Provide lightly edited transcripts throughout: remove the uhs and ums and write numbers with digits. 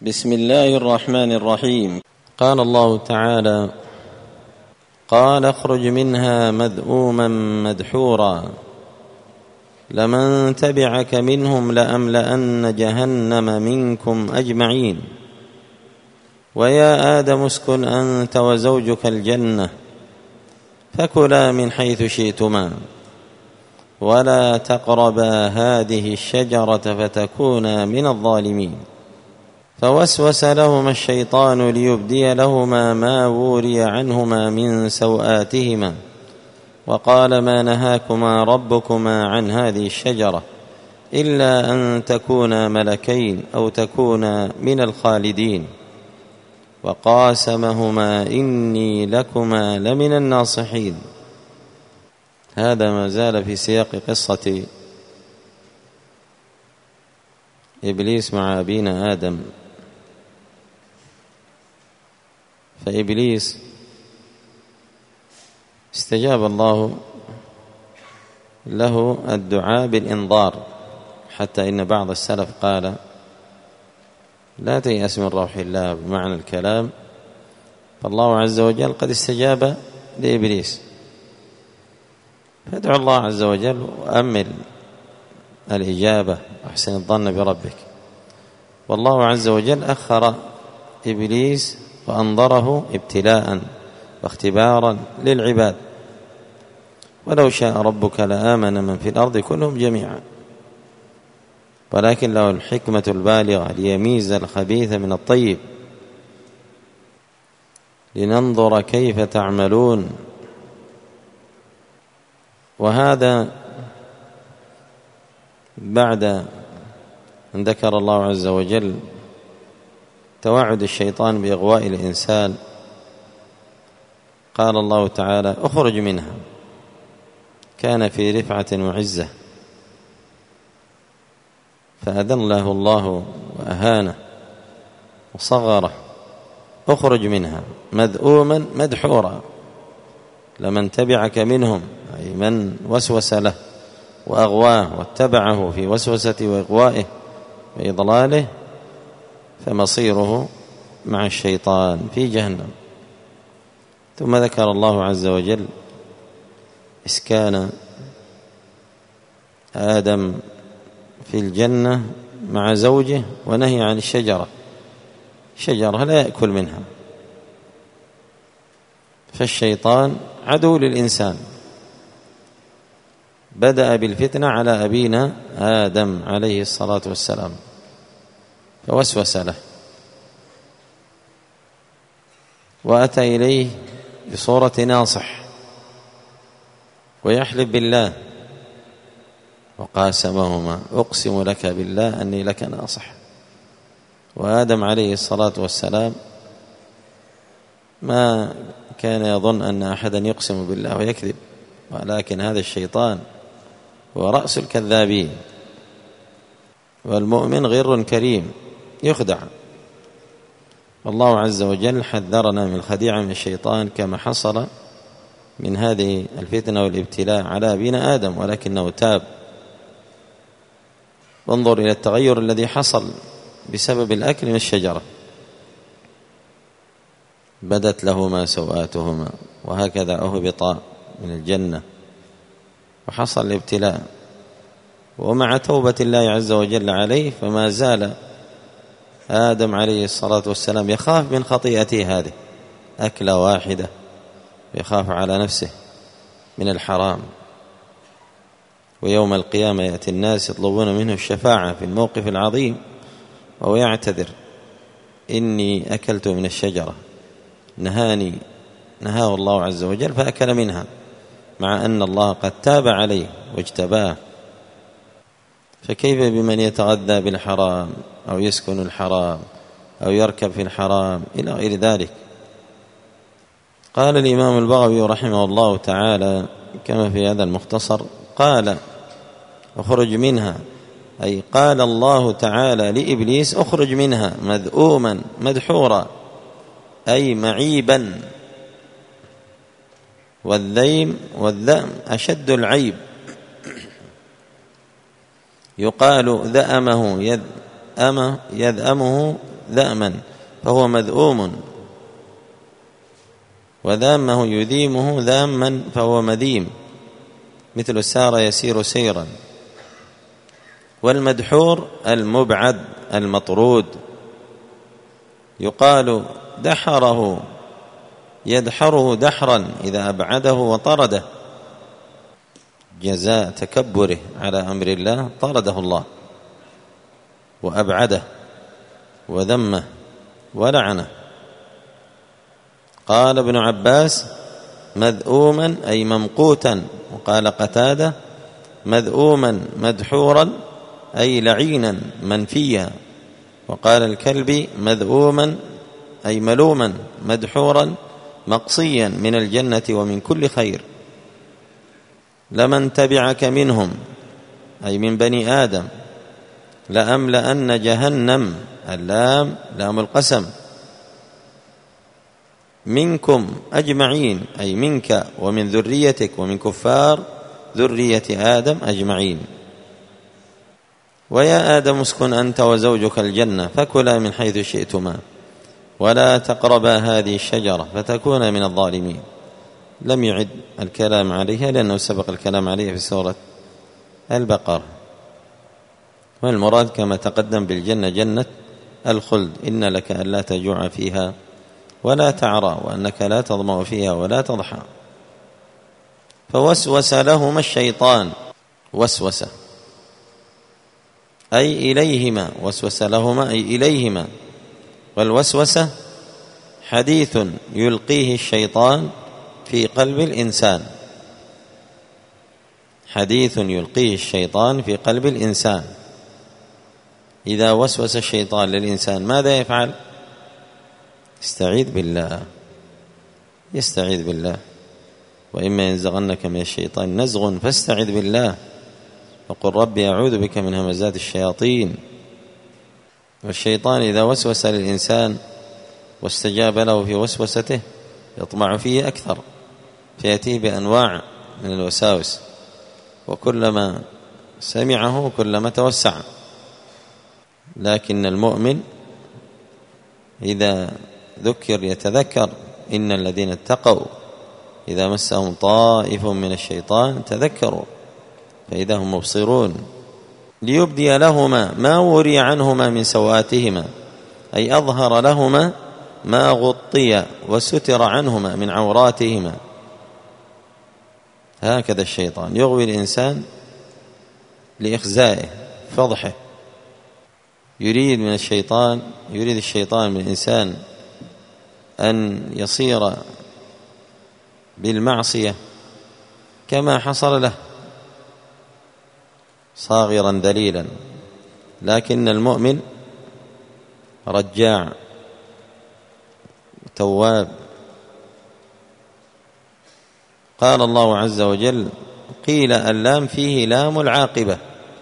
بسم الله الرحمن الرحيم. قال الله تعالى: قال اخرج منها مذءوما مدحورا لمن تبعك منهم لأملأن جهنم منكم أجمعين ويا آدم اسكن أنت وزوجك الجنة فكلا من حيث شئتما ولا تقربا هذه الشجرة فتكونا من الظالمين. فوسوس لهما الشيطان ليبدي لهما ما وري عنهما من سوآتهما وقال: ما نهاكما ربكما عن هذه الشجرة إلا أن تكونا ملكين أو تكونا من الخالدين وقاسمهما إني لكما لمن الناصحين. هذا ما زال في سياق قصة إبليس مع أبينا آدم. فإبليس استجاب الله له الدعاء بالإنظار، حتى إن بعض السلف قال: لا تيأس من روح الله، بمعنى الكلام. فالله عز وجل قد استجاب لإبليس، فادعو الله عز وجل وأمل الإجابة وأحسن الظن بربك. والله عز وجل أخر إبليس وأنظره ابتلاء واختبارا للعباد. ولو شاء ربك لآمن من في الأرض كلهم جميعا، ولكن له الحكمة البالغة ليميز الخبيث من الطيب لننظر كيف تعملون. وهذا بعد أن ذكر الله عز وجل توعد الشيطان بإغواء الإنسان، قال الله تعالى: اخرج منها. كان في رفعة وعزة فأذله الله وأهانه وصغره. اخرج منها مذءوما مدحورا لمن تبعك منهم، أي من وسوس له وأغواه واتبعه في وسوسة وإغوائه وإضلاله، فمصيره مع الشيطان في جهنم. ثم ذكر الله عز وجل إسكان آدم في الجنة مع زوجه ونهي عن الشجرة لا يأكل منها. فالشيطان عدو للإنسان، بدأ بالفتنة على أبينا آدم عليه الصلاة والسلام، فوسوس له وأتى إليه بصورة ناصح ويحلف بالله وقاسمهما: أقسم لك بالله أني لك ناصح. وآدم عليه الصلاة والسلام ما كان يظن أن أحدا يقسم بالله ويكذب، ولكن هذا الشيطان هو رأس الكذابين، والمؤمن غر كريم يخدع. والله عز وجل حذرنا من الخديعة من الشيطان كما حصل من هذه الفتنة والابتلاء على أبينا آدم، ولكنه تاب. وانظر إلى التغير الذي حصل بسبب الأكل من الشجرة، بدت لهما سوآتهما، وهكذا أهبطا من الجنة وحصل الابتلاء. ومع توبة الله عز وجل عليه فما زال آدم عليه الصلاة والسلام يخاف من خطيئته هذه، أكلة واحدة، يخاف على نفسه من الحرام. ويوم القيامة يأتي الناس يطلبون منه الشفاعة في الموقف العظيم وهو يعتذر: إني أكلت من الشجرة، نهاه الله عز وجل فأكل منها، مع أن الله قد تاب عليه واجتباه. فكيف بمن يتغذى بالحرام أو يسكن الحرام أو يركب في الحرام إلى غير ذلك؟ قال الإمام البغوي رحمه الله تعالى كما في هذا المختصر: قال اخرج منها، أي قال الله تعالى لإبليس: اخرج منها مذءوما مدحورا، أي معيبا. والذيم والذأم أشد العيب، يقال ذأمه يذأمه ذأما فهو مذءوم، وذامه يذيمه ذاما فهو مذيم، مثل سار يسير سيرا. والمدحور المبعد المطرود، يقال دحره يدحره دحرا إذا أبعده وطرده، جزاء تكبره على أمر الله طرده الله وأبعده وذمه ولعنه. قال ابن عباس مذءوما أي ممقوتا، وقال قتادة مذءوما مدحورا أي لعينا منفيا، وقال الكلبي مذءوما أي ملوما مدحورا مقصيا من الجنة ومن كل خير. لمن تبعك منهم أي من بني آدم لأملأن جهنم، اللام لام القسم، منكم أجمعين أي منك ومن ذريتك ومن كفار ذرية آدم أجمعين. ويا آدم اسكن أنت وزوجك الجنة فكلا من حيث شئتما ولا تقربا هذه الشجرة فتكونا من الظالمين. لم يعد الكلام عليها لأنه سبق الكلام عليها في سورة البقرة. والمراد كما تقدم بالجنة جنة الخلد، إن لك ألا تجوع فيها ولا تعرى وأنك لا تظمأ فيها ولا تضحى. فوسوس لهما الشيطان، وسوس أي إليهما، وسوس لهما أي إليهما. والوسوسة حديث يلقيه الشيطان في قلب الإنسان، حديث يلقيه الشيطان في قلب الإنسان. إذا وسوس الشيطان للإنسان ماذا يفعل؟ يستعيذ بالله، يستعيذ بالله. وإما ينزغنك من الشيطان نزغ فاستعذ بالله وقل ربي أعوذ بك من همزات الشياطين. والشيطان إذا وسوس للإنسان واستجاب له في وسوسته يطمع فيه أكثر، فيأتيه بأنواع من الوساوس، وكلما سمعه كلما توسع. لكن المؤمن إذا ذكر يتذكر، إن الذين اتقوا إذا مسهم طائف من الشيطان تذكروا فإذا هم مبصرون. ليبدي لهما ما وري عنهما من سوآتهما، أي أظهر لهما ما غطي وستر عنهما من عوراتهما. هكذا الشيطان يغوي الإنسان لإخزائه فضحه. يريد الشيطان من الإنسان أن يصير بالمعصية كما حصل له صاغرا ذليلا، لكن المؤمن رجاع تواب. قال الله عز وجل قيل اللام فيه لام العاقبة،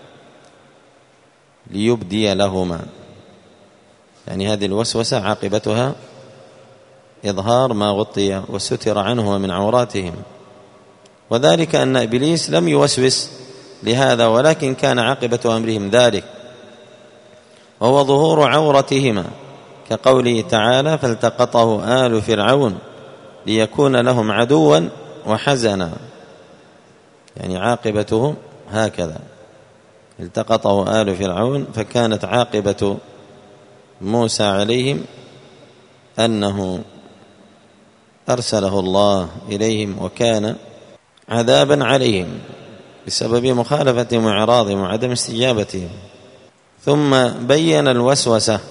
ليبدي لهما، يعني هذه الوسوسة عاقبتها إظهار ما غطي وستر عنه من عوراتهم. وذلك أن إبليس لم يوسوس لهذا، ولكن كان عاقبة أمرهم ذلك، وهو ظهور عورتهما، كقوله تعالى فالتقطه آل فرعون ليكون لهم عدوا وحزنا، يعني عاقبتهم هكذا، التقطه آل فرعون. فكانت عاقبة موسى عليهم أنه أرسله الله إليهم وكان عذابا عليهم بسبب مخالفتهم وإعراضهم وعدم استجابتهم. ثم بين الوسوسة.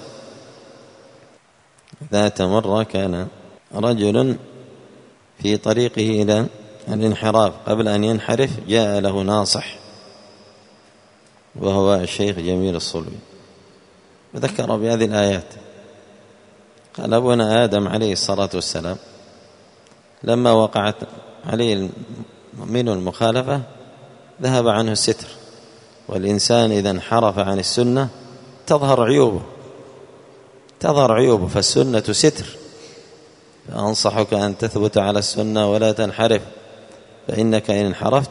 ذات مرة كان رجل في طريقه إلى الانحراف، قبل أن ينحرف جاء له ناصح وهو الشيخ جميل الصلوي، وذكر بهذه الآيات. قال أبونا آدم عليه الصلاة والسلام لما وقعت عليه من المخالفة ذهب عنه الستر، والإنسان إذا انحرف عن السنة تظهر عيوبه، فالسنة ستر. فأنصحك أن تثبت على السنة ولا تنحرف، فإنك إن انحرفت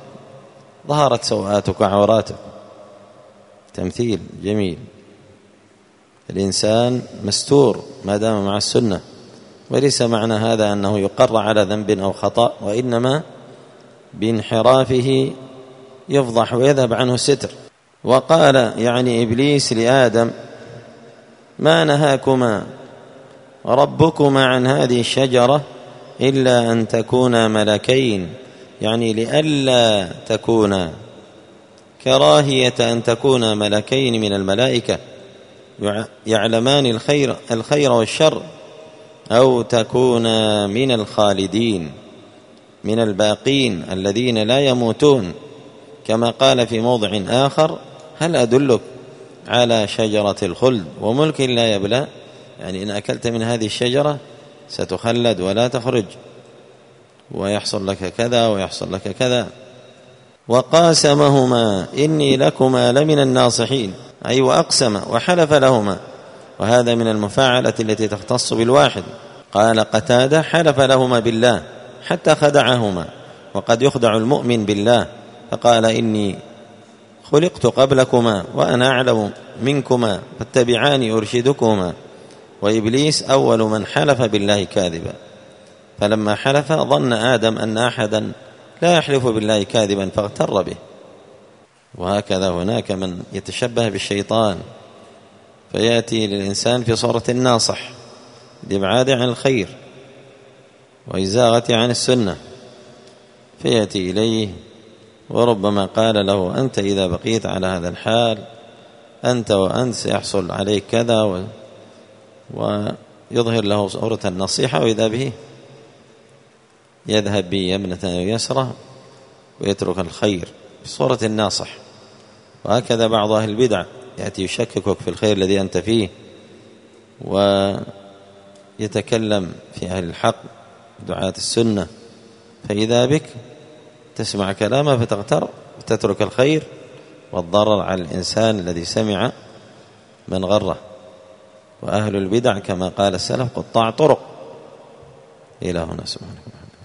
ظهرت سوءاتك وعوراتك. تمثيل جميل. الإنسان مستور ما دام مع السنة، وليس معنى هذا أنه يقر على ذنب أو خطأ، وإنما بانحرافه يفضح ويذهب عنه الستر. وقال يعني إبليس لآدم: ما نهاكما ربكما عن هذه الشجرة إلا أن تكونا ملكين، يعني لئلا تكونا، كراهية أن تكونا ملكين من الملائكة يعلمان الخير والشر، أو تكونا من الخالدين من الباقين الذين لا يموتون، كما قال في موضع آخر: هل أدلك على شجرة الخلد وملك لا يبلى، يعني إن أكلت من هذه الشجرة ستخلد ولا تخرج، ويحصل لك كذا ويحصل لك كذا. وقاسمهما إني لكما لمن الناصحين، أي وأقسم وحلف لهما، وهذا من المفاعلة التي تختص بالواحد. قال قتادة: حلف لهما بالله حتى خدعهما، وقد يخدع المؤمن بالله، فقال: إني خلقت قبلكما وأنا أعلم منكما فاتبعاني أرشدكما. وإبليس أول من حلف بالله كاذبا، فلما حلف ظن آدم أن أحدا لا يحلف بالله كاذبا فاغتر به. وهكذا هناك من يتشبه بالشيطان فيأتي للإنسان في صورة الناصح لإبعاده عن الخير وإزاغته عن السنة، فيأتي إليه وربما قال له: أنت إذا بقيت على هذا الحال أنت وأنت سيحصل عليك كذا، ويظهر له صورة النصيحة، وإذا به يذهب بيمنة ويسرة ويترك الخير في صورة الناصح. وهكذا بعض أهل البدع يأتي يشككك في الخير الذي أنت فيه، ويتكلم في أهل الحق دعاة السنة، فإذا بك تسمع كلامه فتغتر وتترك الخير، والضرر على الإنسان الذي سمع من غره. وأهل البدع كما قال السلف قطاع طرق. إلى هنا سبحانه وتعالى.